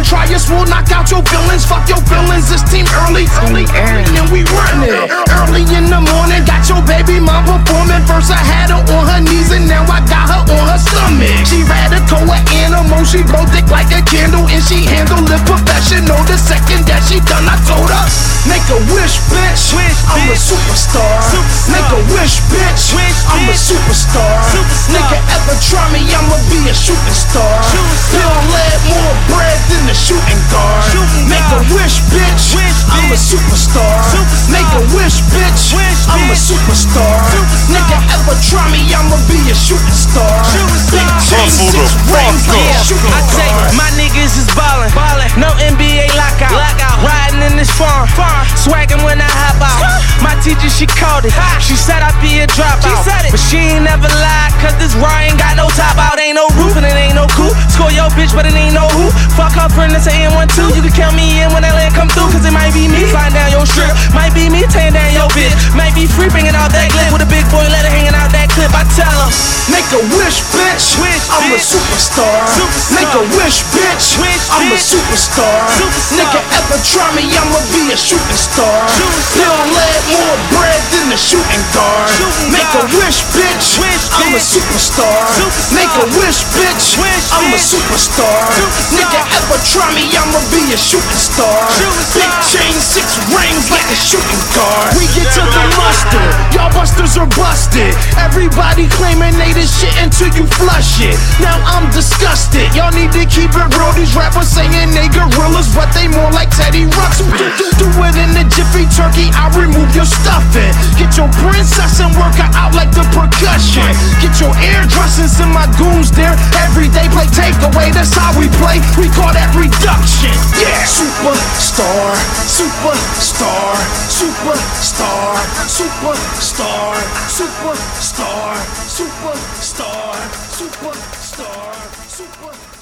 try us, we'll knock out your feelings. Fuck your feelings, it's team early, and we run it. Early in the morning, got your baby mom performing. First I had her on her knees, and now I got her on her stomach. She radical, an animal, she blow dick like a candle, and she handle it professional. The second that she done, I told her, make a wish, bitch, I'm a superstar. Make a wish, bitch, I'm a superstar. Nigga ever try me, I'ma be a shooting star. Pill lead, more bread than the shooting guard. Make a wish, bitch, I'm a superstar. Make a wish, bitch, I'm a superstar. Nigga ever try me, I'ma be a shooting star. Big chain, 6 rings, like a shooting I tell you, my niggas is ballin', no NBA lockout. Riding in this farm, swaggin' when I hop out. My teacher, she called it. She said I'd be a dropout, but she ain't never lied, cause this ride ain't got no top out. Ain't no roof and it ain't no coupe. Score your bitch, but it ain't no who. Fuck her friend, that's an N12. You can count me in when that land come through, cause it might be me sliding down your strip. Might be me tearing down your bitch. Might be free bringing out that glip with a big boy letter hanging out that clip. I tell her, make a wish, bitch, I'm a superstar. Make a wish, bitch, I'm a superstar. Nigga ever try me, I'ma be a shooting star. Pill lead, more bread than the shooting guard. Make a wish, bitch, I'm a superstar. Make a wish, bitch, I'm a superstar. Nigga ever try me, I'ma be a shooting star. Big chain, 6 rings like a shooting guard. We get to the mustard, y'all busters are busted. Everybody claiming they the shit until you flush it. Now I'm disgusted, y'all need to keep it real. These rappers saying they gorillas, but they more like Teddy Ruxpin. Do it in the Jiffy Turkey, I'll remove your stuffing. Get your princess and work her out like the percussion. Get your airdressings and my goons there. Every day play takeaway, that's how we play. We call that reduction. Yeah, superstar, superstar, superstar, superstar, superstar, superstar, superstar, superstar.